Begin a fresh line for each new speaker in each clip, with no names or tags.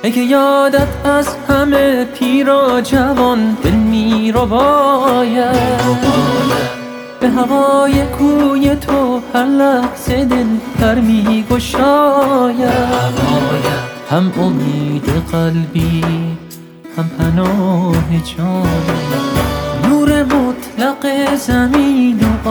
ای که یادت از همه پیر و جوان دل می رو باید، به هوای کوی تو هر لحظه دل پر می گشاید. هم امید قلبی هم پناه جان، نور مطلق زمین و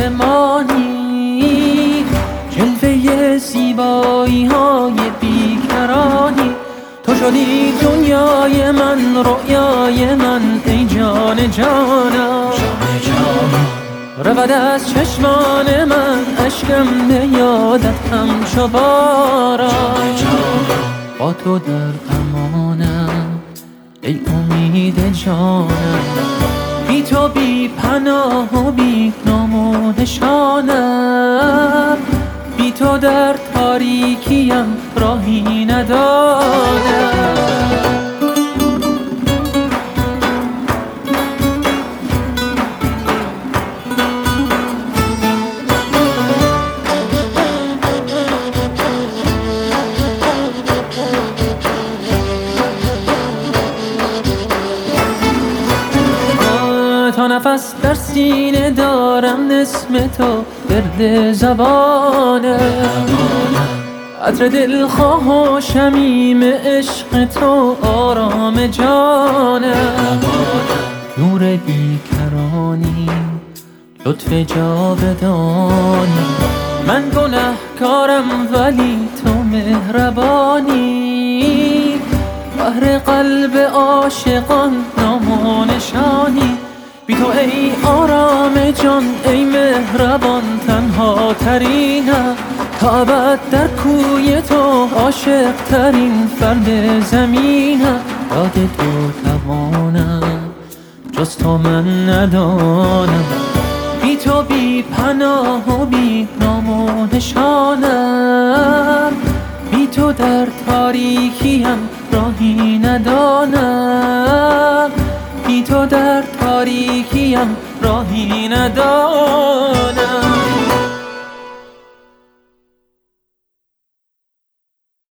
آسمانی، جلوه زیبایی های بیکرانی. تو شدی دنیای من، رؤیای من، ای جان جانم. رود از چشمان من اشکم به یادت همچو باران. با تو در امانم ای امید جانم، بی تو بی پناه و بی نام و نشانم. بی تو در تاریکیم راهی ندانم. تا نفس در سینه دارم اسم تو گرد زبانم، عطر دلخواه و شمیم عشق تو آرام جانم. نور بیکرانی لطف جاودانی، من گنهکارم ولی تو مهربانی. بحر قلب عاشقان نام و نشانی، بی تو ای آرام جان ای مهربان تنها ترینم. تا ابد در کوی تو عاشق ترین فرد زمینم. یاد تو توانم جز تو من ندانم، بی تو بی پناه و بی نام و نشانم. بی تو در تاریکیم راهی ندانم، بی تو در تاریکیم راهی ندانم.